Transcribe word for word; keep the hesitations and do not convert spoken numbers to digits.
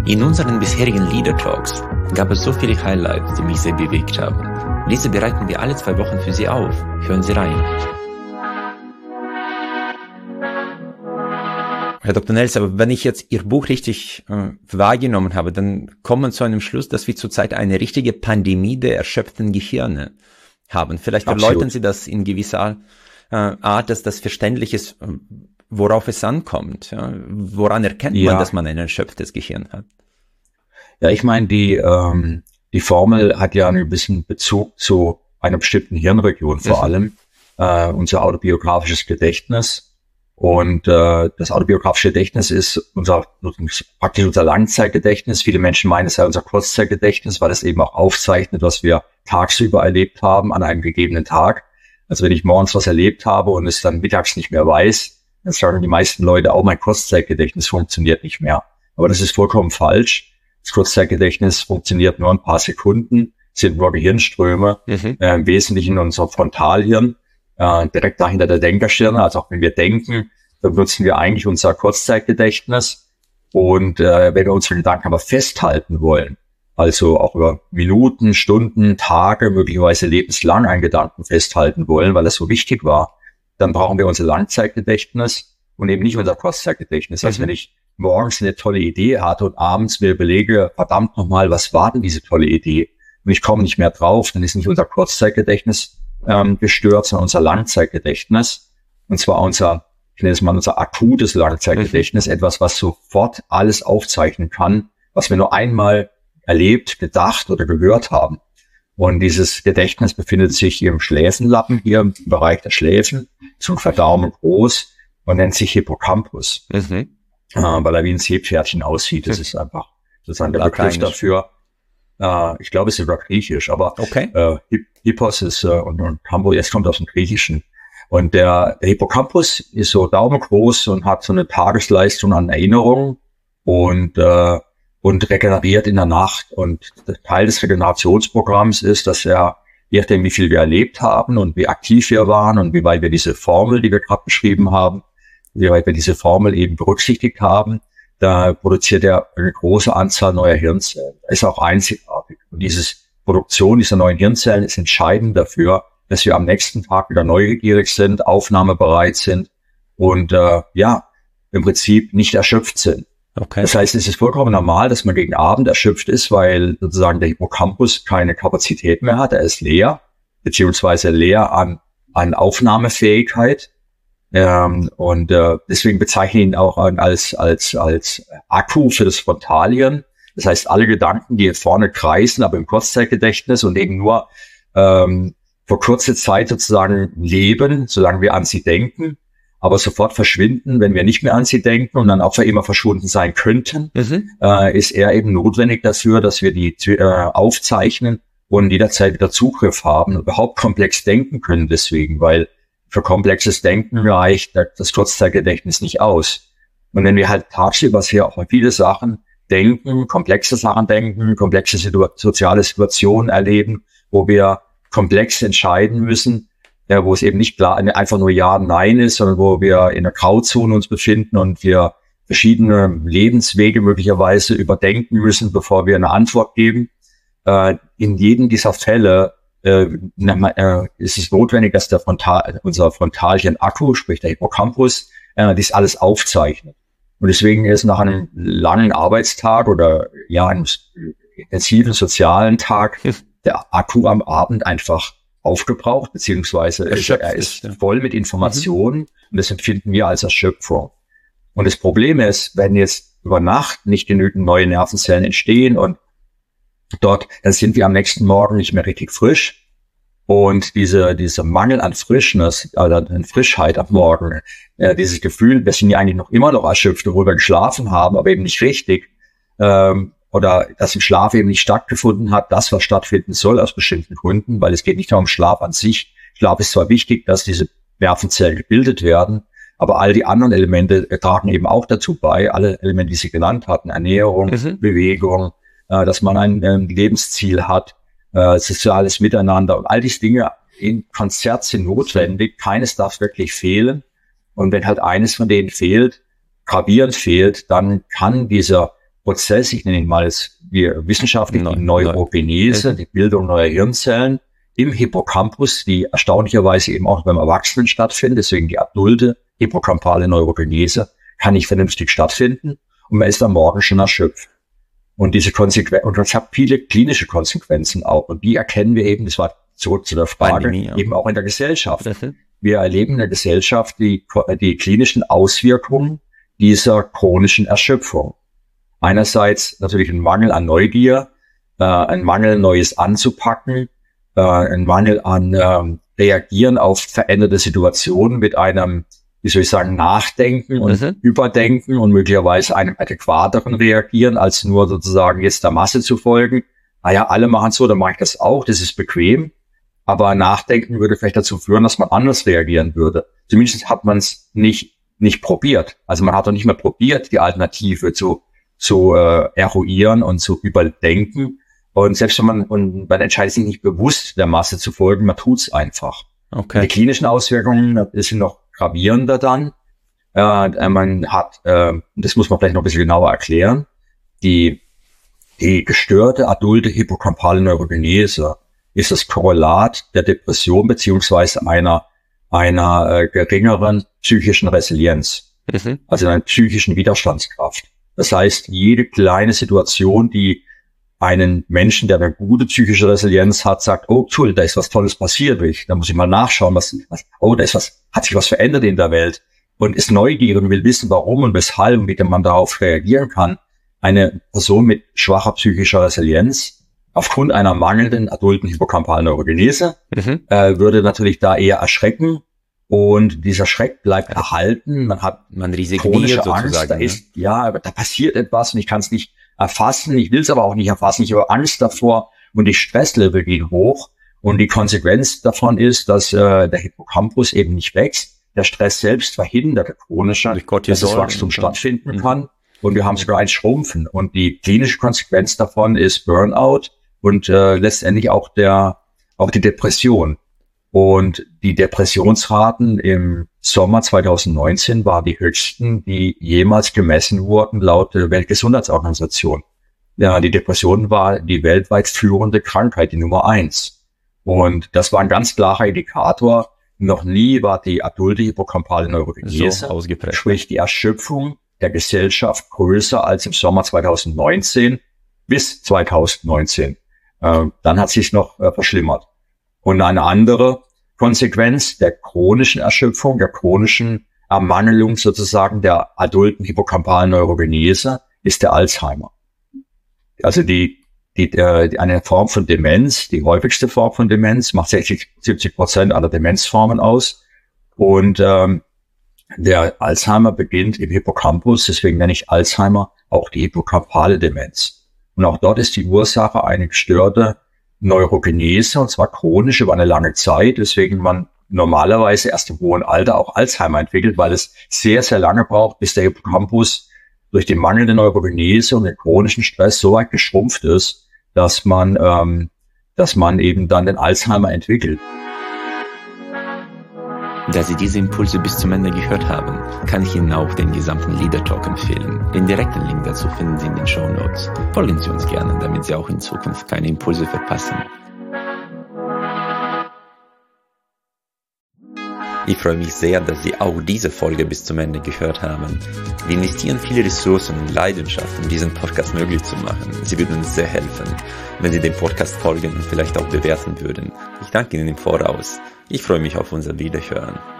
In unseren bisherigen Leader Talks gab es so viele Highlights, die mich sehr bewegt haben. Diese bereiten wir alle zwei Wochen für Sie auf. Hören Sie rein. Herr Doktor Nels, aber wenn ich jetzt Ihr Buch richtig äh, wahrgenommen habe, dann kommt man zu einem Schluss, dass wir zurzeit eine richtige Pandemie der erschöpften Gehirne haben. Vielleicht Absolut. erläutern Sie das in gewisser äh, Art, dass das verständlich ist, worauf es ankommt. Ja? Woran erkennt Ja. man, dass man ein erschöpftes Gehirn hat? Ja, ich meine, die ähm, die Formel hat ja ein bisschen Bezug zu einer bestimmten Hirnregion vor Mhm. allem, äh, unser autobiografisches Gedächtnis. Und äh, das autobiografische Gedächtnis ist unser praktisch unser Langzeitgedächtnis. Viele Menschen meinen, es sei unser Kurzzeitgedächtnis, weil es eben auch aufzeichnet, was wir tagsüber erlebt haben an einem gegebenen Tag. Also wenn ich morgens was erlebt habe und es dann mittags nicht mehr weiß, dann sagen die meisten Leute, auch mein Kurzzeitgedächtnis funktioniert nicht mehr. Aber das ist vollkommen falsch. Das Kurzzeitgedächtnis funktioniert nur ein paar Sekunden, sind nur Gehirnströme, Mhm. äh, im Wesentlichen unser Frontalhirn, äh, direkt dahinter der Denkerstirne. Also auch wenn wir denken, dann nutzen wir eigentlich unser Kurzzeitgedächtnis. Und äh, wenn wir unsere Gedanken aber festhalten wollen, also auch über Minuten, Stunden, Tage, möglicherweise lebenslang einen Gedanken festhalten wollen, weil das so wichtig war, dann brauchen wir unser Langzeitgedächtnis und eben nicht unser Kurzzeitgedächtnis. Also Mhm. wenn ich morgens eine tolle Idee hatte und abends mir überlege, verdammt nochmal, was war denn diese tolle Idee? Und ich komme nicht mehr drauf, dann ist nicht unser Kurzzeitgedächtnis ähm, gestört, sondern unser Langzeitgedächtnis. Und zwar unser, ich nenne es mal unser akutes Langzeitgedächtnis, etwas, was sofort alles aufzeichnen kann, was wir nur einmal erlebt, gedacht oder gehört haben. Und dieses Gedächtnis befindet sich im Schläfenlappen, hier im Bereich der Schläfen, zum Verdaumen groß und nennt sich Hippocampus, Mhm. äh, weil er wie ein Seepferdchen aussieht. Das ist einfach sozusagen der Begriff Lateinisch. dafür. Äh, ich glaube, es ist sogar griechisch, aber Okay. äh, Hip- Hippos ist äh, und, und Campus, jetzt kommt aus dem Griechischen. Und der, der Hippocampus ist so daumengroß und hat so eine Tagesleistung an Erinnerungen und äh, und regeneriert in der Nacht. Und Teil des Regenerationsprogramms ist, dass er, je nachdem, wie viel wir erlebt haben und wie aktiv wir waren und wie weit wir diese Formel, die wir gerade beschrieben haben, wie weit wir diese Formel eben berücksichtigt haben, da produziert er eine große Anzahl neuer Hirnzellen. Er ist auch einzigartig. Und diese Produktion dieser neuen Hirnzellen ist entscheidend dafür, dass wir am nächsten Tag wieder neugierig sind, aufnahmebereit sind und äh, ja, im Prinzip nicht erschöpft sind. Okay. Das heißt, es ist vollkommen normal, dass man gegen Abend erschöpft ist, weil sozusagen der Hippocampus keine Kapazität mehr hat. Er ist leer, beziehungsweise leer an, an Aufnahmefähigkeit. Ähm, und äh, deswegen bezeichne ich ihn auch als, als, als Akku für das Frontalhirn. Das heißt, alle Gedanken, die jetzt vorne kreisen, aber im Kurzzeitgedächtnis und eben nur ähm, für kurze Zeit sozusagen leben, solange wir an sie denken, aber sofort verschwinden, wenn wir nicht mehr an sie denken und dann auch für immer verschwunden sein könnten, Mhm. äh, ist er eben notwendig dafür, dass wir die äh, aufzeichnen und jederzeit wieder Zugriff haben und überhaupt komplex denken können deswegen, weil für komplexes Denken reicht das Kurzzeitgedächtnis nicht aus. Und wenn wir halt tagsüber sehr auch viele Sachen denken, komplexe Sachen denken, komplexe Situ- soziale Situationen erleben, wo wir komplex entscheiden müssen, ja, wo es eben nicht klar einfach nur Ja, Nein ist, sondern wo wir in einer Grauzone uns befinden und wir verschiedene Lebenswege möglicherweise überdenken müssen, bevor wir eine Antwort geben. Äh, in jedem dieser Fälle äh, äh, ist es notwendig, dass der Frontal, unser Frontalhirn-Akku, sprich der Hippocampus, äh, dies alles aufzeichnet. Und deswegen ist nach einem langen Arbeitstag oder ja einem intensiven sozialen Tag der Akku am Abend einfach aufgebraucht, beziehungsweise Erschöpft er ist, ist ja. voll mit Informationen und das empfinden wir als Erschöpfung. Und das Problem ist, wenn jetzt über Nacht nicht genügend neue Nervenzellen entstehen und dort, dann sind wir am nächsten Morgen nicht mehr richtig frisch. Und diese, dieser Mangel an Frischness, also an Frischheit am Morgen, äh, dieses Gefühl, wir sind ja eigentlich noch immer noch erschöpft, obwohl wir geschlafen haben, aber eben nicht richtig, ähm, oder dass im Schlaf eben nicht stattgefunden hat, das, was stattfinden soll aus bestimmten Gründen, weil es geht nicht nur um Schlaf an sich. Schlaf ist zwar wichtig, dass diese Nervenzellen gebildet werden, aber all die anderen Elemente tragen eben auch dazu bei, alle Elemente, die Sie genannt hatten, Ernährung, Mhm. Bewegung, äh, dass man ein ähm, Lebensziel hat, äh, soziales Miteinander und all diese Dinge in Konzert sind notwendig. Keines darf wirklich fehlen. Und wenn halt eines von denen fehlt, gravierend fehlt, dann kann dieser Prozess, ich nenne ihn mal als wir wissenschaftlich Neu- die Neurogenese, neu- die Bildung neuer Hirnzellen im Hippocampus, die erstaunlicherweise eben auch beim Erwachsenen stattfindet, deswegen die adulte hippocampale Neurogenese kann nicht vernünftig stattfinden und man ist am Morgen schon erschöpft. Und diese Konsequenzen, und das hat viele klinische Konsequenzen auch. Und die erkennen wir eben, das war zurück zu der Frage, Pandemie, ja. eben auch in der Gesellschaft. Mhm. Wir erleben in der Gesellschaft die, die klinischen Auswirkungen dieser chronischen Erschöpfung. Einerseits natürlich ein Mangel an Neugier, äh, ein Mangel, Neues anzupacken, äh, ein Mangel an ähm, Reagieren auf veränderte Situationen mit einem, wie soll ich sagen, Nachdenken und Mhm. Überdenken und möglicherweise einem adäquateren Reagieren, als nur sozusagen jetzt der Masse zu folgen. Naja, alle machen so, dann mache ich das auch, das ist bequem. Aber Nachdenken würde vielleicht dazu führen, dass man anders reagieren würde. Zumindest hat man es nicht nicht probiert. Also man hat doch nicht mehr probiert, die Alternative zu zu äh, eruieren und zu überdenken. Und selbst wenn man und man entscheidet sich nicht bewusst der Masse zu folgen, man tut's einfach. Okay. Die klinischen Auswirkungen sind noch gravierender dann. Äh, man hat, äh, das muss man vielleicht noch ein bisschen genauer erklären, die die gestörte adulte hippocampale Neurogenese ist das Korrelat der Depression beziehungsweise einer einer äh, geringeren psychischen Resilienz, Mhm. also einer psychischen Widerstandskraft. Das heißt, jede kleine Situation, die einen Menschen, der eine gute psychische Resilienz hat, sagt, oh, toll, da ist was Tolles passiert, ich, da muss ich mal nachschauen, was, was, oh, da ist was, hat sich was verändert in der Welt und ist neugierig und will wissen, warum und weshalb und wie man darauf reagieren kann. Eine Person mit schwacher psychischer Resilienz aufgrund einer mangelnden adulten hippocampalen Neurogenese Mhm. äh, würde natürlich da eher erschrecken und dieser Schreck bleibt erhalten. Man hat Man resigniert chronische Angst, sozusagen. da ne? ist, ja, aber da passiert etwas und ich kann es nicht erfassen, ich will es aber auch nicht erfassen, ich habe Angst davor und die Stresslevel gehen hoch und die Konsequenz davon ist, dass äh, der Hippocampus eben nicht wächst, der Stress selbst verhindert chronischer, Durch Cortisol dass das Wachstum und so. stattfinden Mhm. kann und wir haben sogar ein Schrumpfen und die klinische Konsequenz davon ist Burnout und äh, letztendlich auch der auch die Depression. Und die Depressionsraten im Sommer zwanzig neunzehn waren die höchsten, die jemals gemessen wurden laut der Weltgesundheitsorganisation. Ja, die Depression war die weltweit führende Krankheit, die Nummer eins. Und das war ein ganz klarer Indikator. Noch nie war die adulte hippocampale Neurogenese, So ausgeprägt. sprich die Erschöpfung der Gesellschaft, größer als im Sommer zwanzig neunzehn bis zwanzig neunzehn. Äh, dann hat sich noch äh, verschlimmert. Und eine andere Konsequenz der chronischen Erschöpfung, der chronischen Ermangelung sozusagen der adulten hippocampalen Neurogenese ist der Alzheimer. Also die, die, äh, eine Form von Demenz, die häufigste Form von Demenz, macht sechzig, siebzig Prozent aller Demenzformen aus. Und ähm, der Alzheimer beginnt im Hippocampus, deswegen nenne ich Alzheimer auch die hippocampale Demenz. Und auch dort ist die Ursache eine gestörte Neurogenese, und zwar chronisch über eine lange Zeit, weswegen man normalerweise erst im hohen Alter auch Alzheimer entwickelt, weil es sehr, sehr lange braucht, bis der Hippocampus durch die mangelnde Neurogenese und den chronischen Stress so weit geschrumpft ist, dass man, ähm, dass man eben dann den Alzheimer entwickelt. Da Sie diese Impulse bis zum Ende gehört haben, kann ich Ihnen auch den gesamten Leader Talk empfehlen. Den direkten Link dazu finden Sie in den Shownotes. Folgen Sie uns gerne, damit Sie auch in Zukunft keine Impulse verpassen. Ich freue mich sehr, dass Sie auch diese Folge bis zum Ende gehört haben. Wir investieren viele Ressourcen und Leidenschaft, um diesen Podcast möglich zu machen. Sie würden uns sehr helfen, wenn Sie dem Podcast folgen und vielleicht auch bewerten würden. Ich danke Ihnen im Voraus. Ich freue mich auf unser Wiederhören.